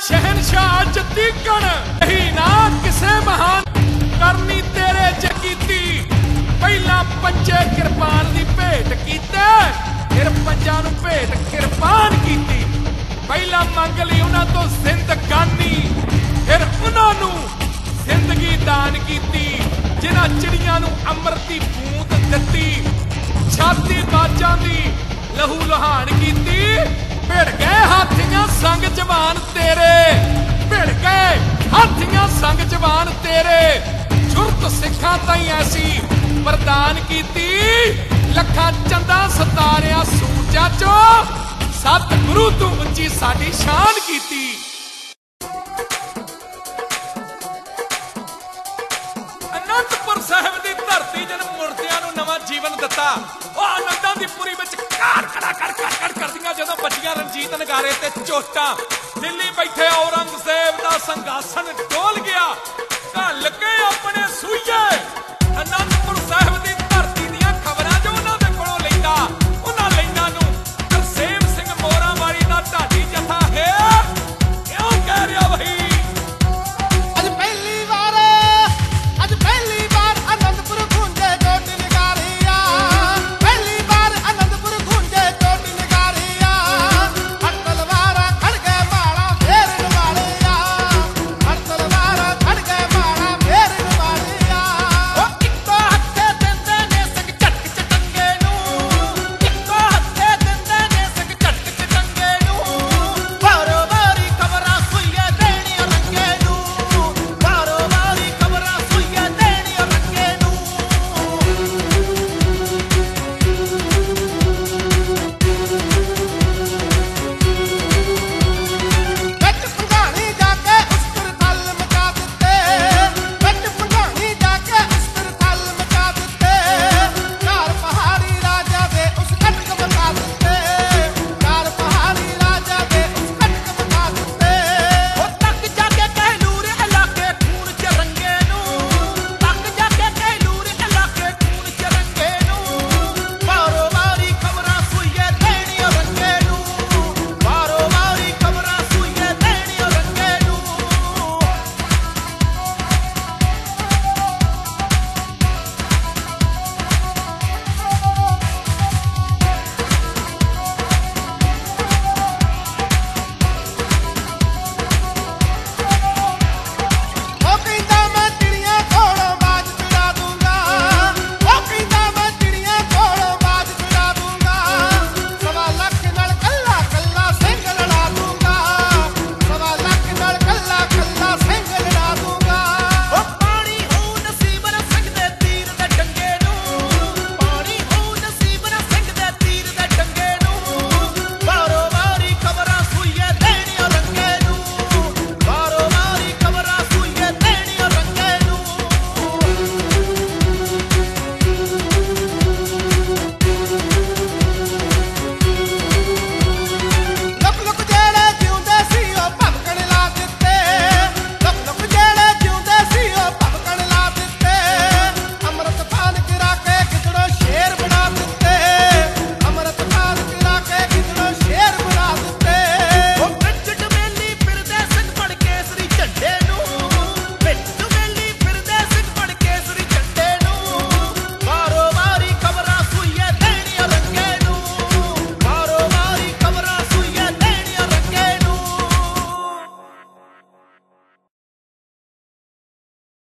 शहनशाह जतीगण ही ना किसे महान करनी तेरे जकीती पहला पंजे किरपान दी भेंट कीते फिर पंजां नूं भेंट किरपान कीती पहला मंग लई उन्हां तों जिंदगानी फिर उन्हां नूं जिंदगी दान कीती जिन्हां चिड़ियां नूं अमृत दी बूंद दित्ती छाती बाजां दी लहू लुहान कीती भिड़ गए हाथियां संग जवान तेरे भिड़ गए हाथियां संग जवान तेरे जुरत सिखां ताईं ऐसी प्रदान कीती लखां चंदा सतारिया सूरजा चो सतगुरु तू उच्ची साडी शान कीती। अनंदपुर साहिब दी धरती जन मुर्दियां नूं नवां जीवन दिता आनंदां दी पुरी विच कार खड़ा कर करदियां जदों बजियां रंजीत नगारे ते चोटां